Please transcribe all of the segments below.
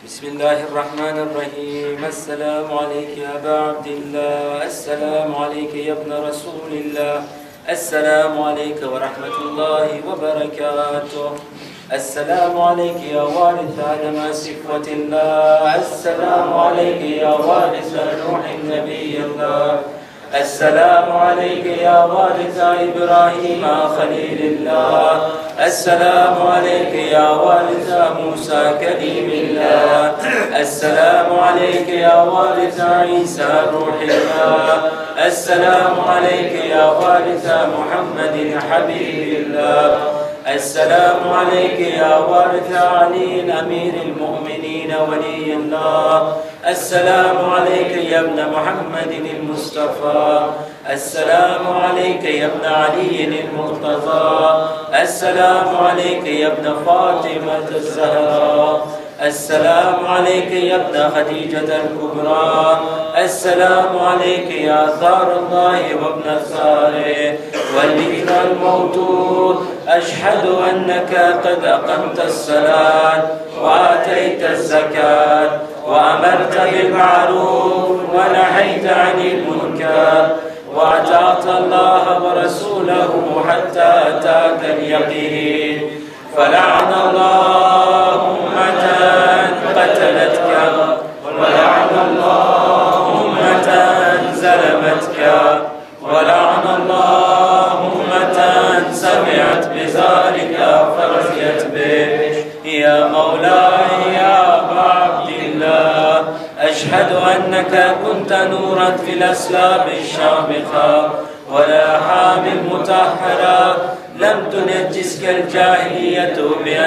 بسم الله الرحمن الرحيم. السلام عليك يا أبا عبد الله، السلام عليك يا ابن رسول الله، السلام عليك ورحمة الله وبركاته. السلام عليك يا وارث آدم صفوة الله، السلام عليك يا وارث نوح نبي الله، السلام عليك يا وارث إبراهيم خليل الله، السلام عليك يا وارث موسى كليم الله، السلام عليك يا وارث عيسى روح الله، السلام عليك يا وارث محمد حبيب الله، السلام عليك يا وارث علي أمير المؤمنين ولي الله، السلام عليك يا ابن محمد المصطفى، السلام عليك يا ابن علي المرتضى، السلام عليك يا ابن فاطمة الزهراء، السلام عليك يا ابن خديجة الكبرى، السلام عليك يا ثار الله وابن ثاره والذكر الموتور. أشهد أنك قد أقمت الصلاة وآتيت الزكاة وأمرت بالمعروف ونهيت عن المنكر وأطعت الله ورسوله حتى أتاك اليقين. فلعن الله أمة قتلتك، ولعن الله أمة ظلمتك، ولعن الله أمة سمعت بذلك فرضيت به. يا مولاي يا أبا عبد الله، أشهد أنك كنت نورا في الأسلاب الشامخة والأرحام المطهرة، لم تنجسك الجاهلية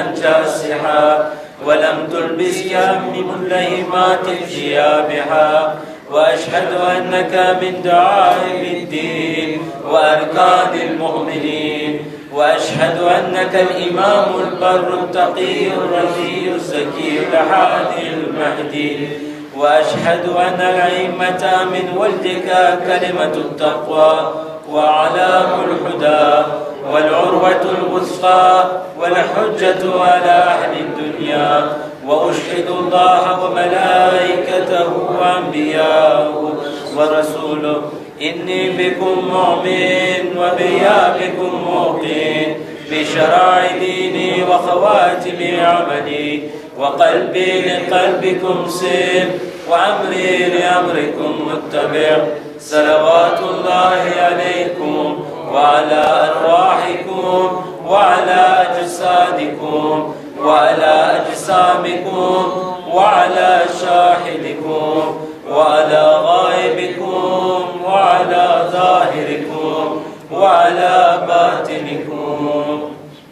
بأنجاسها ولم تلبسك من ملهمات ثيابها. وأشهد أنك من دعائم الدين وأركان المؤمنين، وأشهد أنك الإمام البر التقي الرزي الزكي الحادي المهدي، وأشهد أن الأئمة من ولدك كلمة التقوى وعلام الهدى والعروة الوثقى والحجة على أهل الدنيا. وأشهد الله وملائكته وأنبياءه ورسوله إني بكم مؤمن وبيا بكم موقن، بشرائع ديني وخواتم عملي، وقلبي لقلبكم سير وأمري لأمركم متبع. صلوات الله عليكم وعلى أرواحكم وعلى أجسادكم وعلى أجسامكم وعلى شاهدكم وعلى غائبكم وعلى ظاهركم وعلى باطنكم.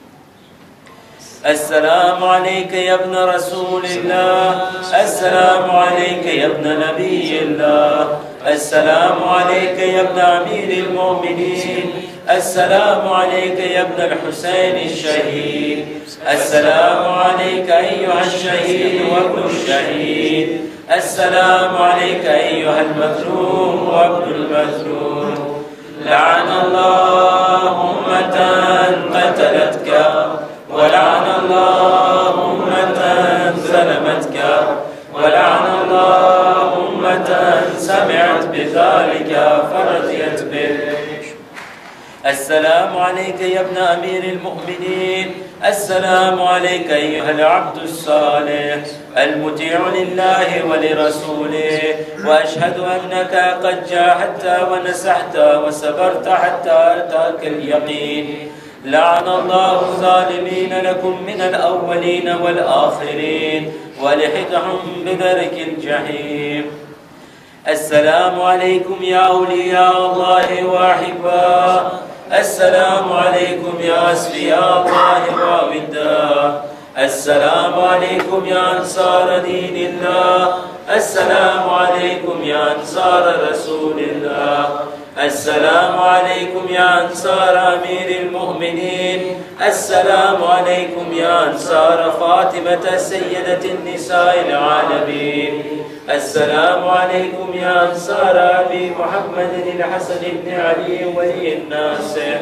السلام عليك يا ابن رسول الله، السلام عليك يا ابن نبي الله، السلام عليك يا ابن أمير المؤمنين، السلام عليك يا ابن الحسين الشهيد، السلام عليك أيها الشهيد وابن الشهيد، السلام عليك أيها المظلوم وابن المظلوم. لعن الله أمة قتلتك، ولعن الله أمة ظلمتك، ولعن الله أمة سمعت بذلك فرضيت به. السلام عليك يا ابن أمير المؤمنين، السلام عليك أيها العبد الصالح المطيع لله ولرسوله. وأشهد أنك قد جاهدت ونسحت وصبرت حتى أتاك اليقين. لعن الله الظالمين لكم من الأولين والآخرين ولحقهم بدرك الجحيم. السلام عليكم يا أولياء الله وأحباء، السلام عليكم يا أصفياء الله ووداه، السلام عليكم يا أنصار دين الله، السلام عليكم يا أنصار رسول الله، السلام عليكم يا أنصار أمير المؤمنين، السلام عليكم يا أنصار فاطمة سيدة النساء العالمين، السلام عليكم يا أنصار أبي محمد الحسن بن علي ولي الناس،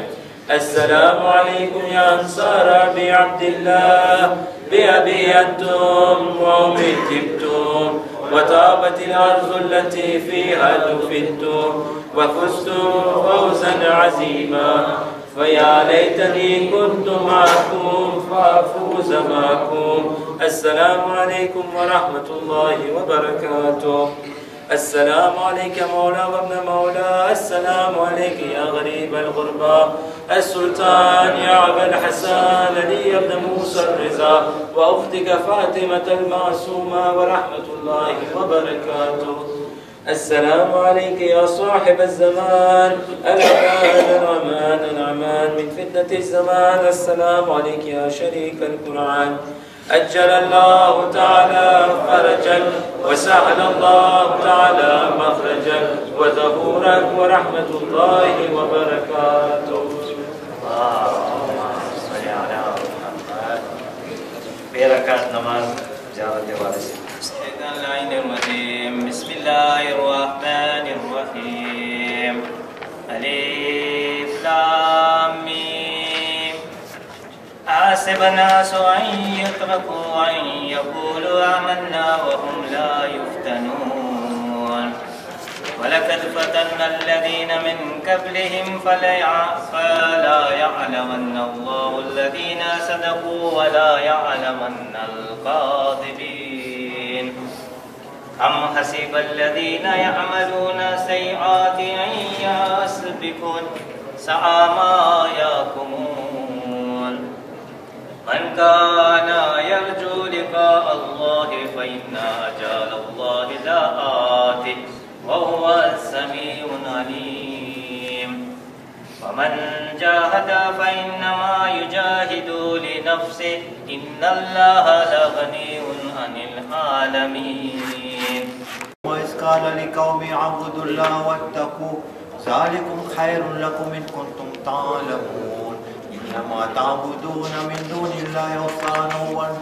السلام عليكم يا أنصار أبي عبد الله، بأبي أنتم وأمي تبتم، وطابت الأرض التي فيها دفنتم، وفزتم فوزا عظيما. فيا ليتني كنت معكم فأفوز معكم. السلام عليكم ورحمة الله وبركاته. السلام عليك مولى وابن مولى، السلام عليك يا غريب الغربة. السلطان يا أبا الحسن علي بن موسى الرضا وأختك فاطمة المعصومة ورحمة الله وبركاته. السلام عليك يا صاحب الزمان، الأمان الأمان الأمان من فتنة الزمان. السلام عليك يا شريك القرآن، أجل الله تعالى فرجك وسهل الله تعالى مخرجك وظهورك ورحمة الله وبركاته. اللهم صل على محمد. بركات نماز زيارة وارث. بسم الله الرحمن الرحيم. ألف لام ميم. حسب الناس أن يتركوا أن يقولوا آمنا وهم لا يفتنون. ولقد فتنا الذين من قبلهم فلا يعلمن الله الذين صدقوا ولا يعلمن الكاذبين. أم حسب الذين يعملون السيئات أن يسبقون ساء ما يحكمون. من كان يرجو لقاء الله فإن أجال الله لآت وهو السميع العليم. ومن جاهد فإنما يجاهد لنفسه إن الله لغني عن العالمين. وإذ قال لقوم اعبدوا الله واتقوا ذلكم خير لكم إن كنتم تعلمون. إنما تعبدون من دون الله أوثانا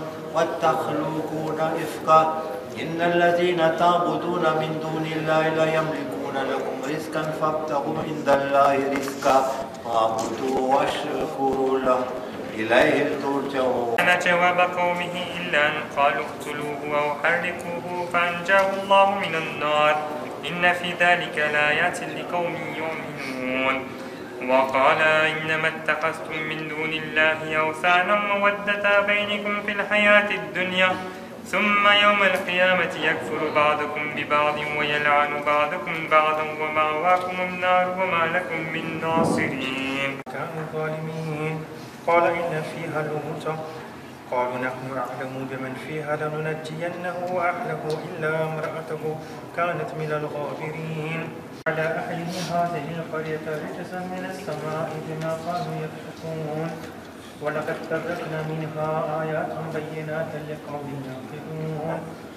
وتخلقون إفكا. إن الذين تعبدون من دون الله لا يملكون لكم رزقا فابتغوا عند الله رزقا واعبدوه واشكروا له إليه ترجعون. كان جواب قومه إلا أن قالوا اقتلوه أو حرقوه فأنجاه الله من النار إن في ذلك لآيات لقوم يؤمنون. وقال إنما اتخذتم من دون الله أوثانا مودة بينكم في الحياة الدنيا ثم يوم القيامة يكفر بعضكم ببعض ويلعن بعضكم بعضا ومأواكم النار وما لكم من ناصرين. كانوا ظالمين. قال إن فيها لوطا قالوا نحن أعلم بمن فيها لننجينه وأهله إلا امرأته كانت من الغابرين. على أهل هذه القرية رجزا من السماء بما كانوا يفسقون. ولقد تركنا منها آيات بينات لقوم يعقلون.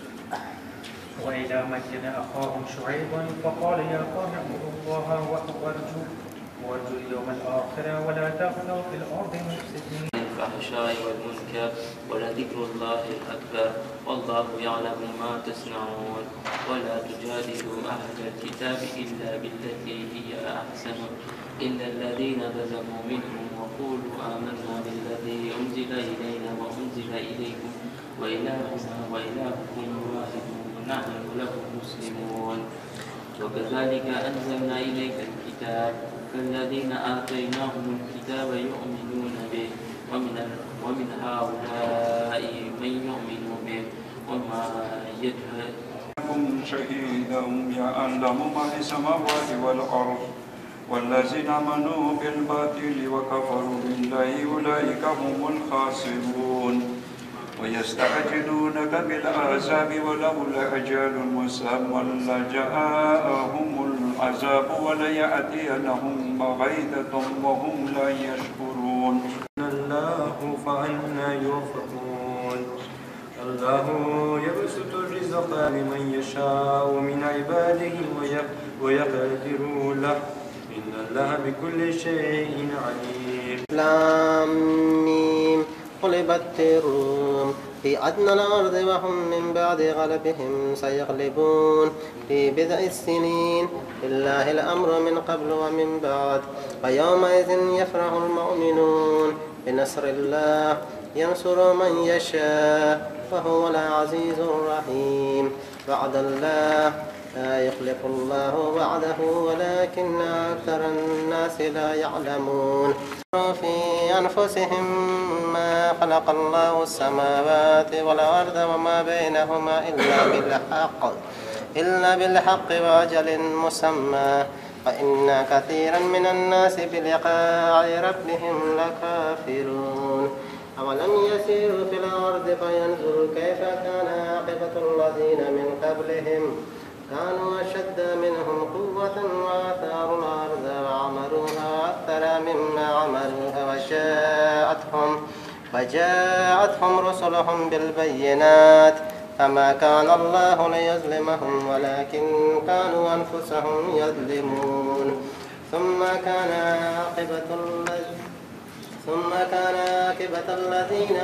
وإلى مدين أخاهم شعيبا فقال يا قوم اعبدوا الله وارجوا اليوم الآخر ولا تغلوا في الأرض مفسدين. الفحشاء والمنكر ولذكر الله أكبر والله يعلم ما تصنعون. ولا تجادلوا أهل الكتاب إلا بالتي هي أحسن إلا الذين ظلموا منهم وقولوا آمنا بالذي أنزل إلينا وأنزل إليكم وإلهنا وإلهكم واحد ونحن له مسلمون. وكذلك أنزلنا إليك الكتاب فالذين آتيناهم الكتاب يؤمنون به ومن هؤلاء من يؤمن به وما يجهل شهيدا يعلم ما في السماوات والأرض والذين آمنوا بالباطل وكفروا بالله أولئك هم الخاسرون. ويستعجلونك بالعذاب ولولا أجل مسمى لجاءهم العذاب وليأتينهم بغتة وهم لا يشكرون. الله فأنا يؤفكون. الله يبسط الرزق لمن يشاء من عباده ويقدر له إن الله بكل شيء عليم. لام ميم غلبت الروم في أدنى الأرض وهم من بعد غلبهم سيغلبون في بضع السنين لله الأمر من قبل ومن بعد ويومئذ يفرح المؤمنون بنصر الله ينصر من يشاء وهو العزيز الرحيم وعد الله لا يخلف الله وعده ولكن أكثر الناس لا يعلمون في أنفسهم ما خلق الله السماوات والأرض وما بينهما إلا بالحق وأجل مسمى وإن كثيرا من الناس بلقاء ربهم لكافرون أولم يسيروا في الأرض فينظروا كيف كان عاقبة الذين من قبلهم كانوا أشد منهم قوة وآثاروا الأرض وعمروها أكثر مما عمروها وجاءتهم رسلهم بالبينات فما كان الله ليظلمهم ولكن كانوا أنفسهم يظلمون ثم كان عاقبة الذين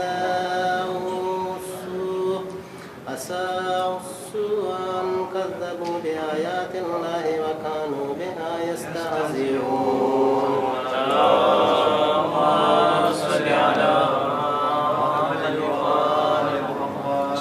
أساءوا السوء أن كذبوا بآيات الله وكانوا بها يستهزئون. اللهم صل على محمد وآل محمد.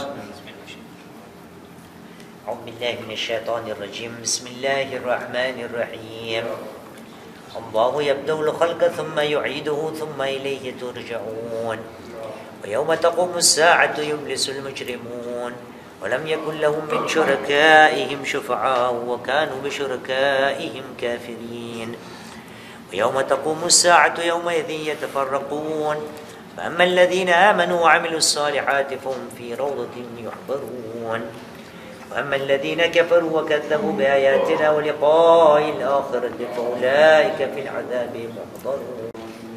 أعوذ بالله من الشيطان الرجيم. بسم الله الرحمن الرحيم. الله يبدأ الخلق ثم يعيده ثم إليه ترجعون. ويوم تقوم الساعة يبلس المجرمون ولم يكن لهم من شركائهم شفعاء وكانوا بشركائهم كافرين. ويوم تقوم الساعة يومئذ يتفرقون فأما الذين آمنوا وعملوا الصالحات فهم في روضة يحبرون وأما الذين كفروا وكذبوا بآياتنا ولقاء الآخرة فأولئك في العذاب محضرون.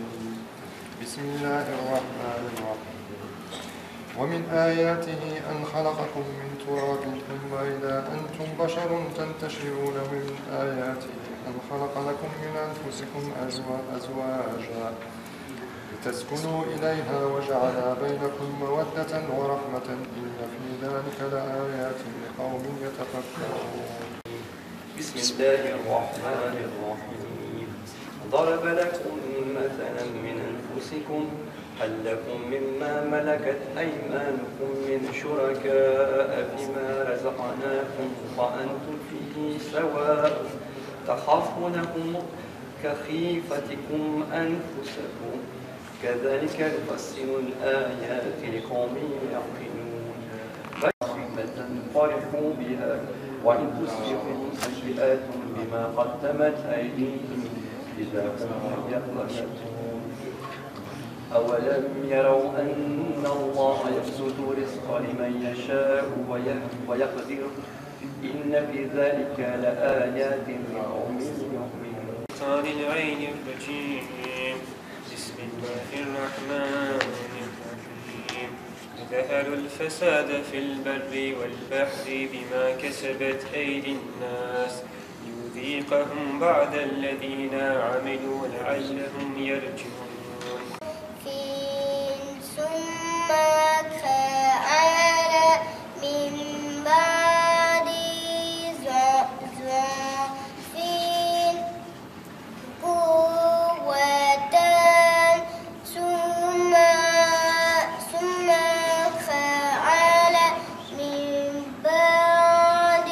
بسم الله الرحمن الرحيم. ومن آياته أن خلقكم من تراب ثم إذا أنتم بشر تنتشرون. من آياته أن خلق لكم من أنفسكم أزواجا لتسكنوا إليها وجعل بينكم مودة ورحمة إن في ذلك لآيات لقوم يتفكرون. بسم الله الرحمن الرحيم. ضرب لكم مثلا من أنفسكم هل لكم مما ملكت أيمانكم من شركاء فيما رزقناكم وأنتم فيه سواء تخافونهم كخيفتكم أنفسكم كذلك نفصل الآيات لقوم يعقلون. رحمة فرحوا بها وإن تصبحوا سيئات بما قدمت أيديهم إذا هم يقنطون. أولم يروا أن الله يبسط الرزق لمن يشاء ويقدر إن في ذلك لآيات لقوم يؤمنون. العين الرجيم. بسم الله الرحمن الرحيم. ظهر الفساد في البر والبحر بما كسبت أيدي الناس ليذيقهم بعد الذين عملوا لعلهم يرجعون. ثم كان من بعد ضعف قوة ثم كان من بعد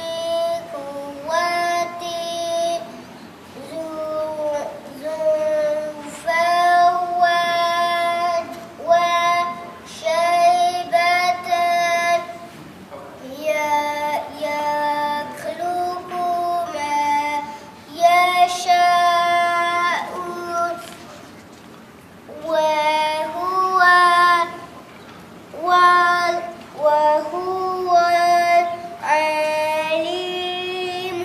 قوة وهو العليم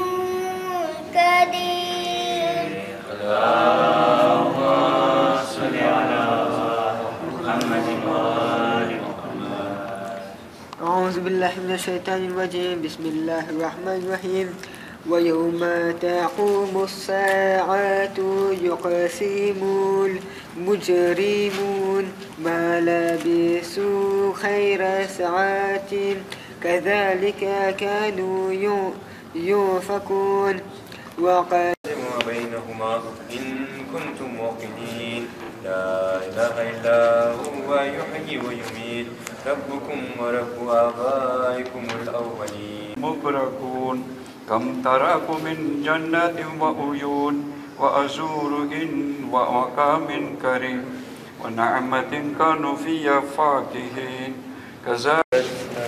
القدير. اللهم صل على محمد وآل محمد. أعوذ بالله من الشيطان الرجيم. بسم الله الرحمن الرحيم. ويوم تقوم الساعة يقسم المجرمون ما لبثوا خير ساعة كذلك كانوا يؤفكون وقال بينهما إن كنتم موقنين لا إله إلا هو يحيي ويميت ربكم ورب آبائكم الأولين مبركون كم تركوا من جنات وعيون وأزور ومقام كريم ونعمة كانوا فيها فاكهين كذلك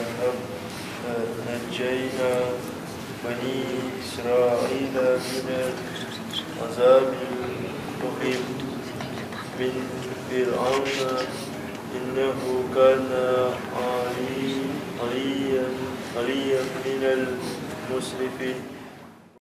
نجينا بني إسرائيل من العذاب المقيم من فرعون إنه كان عاليا من المسرفين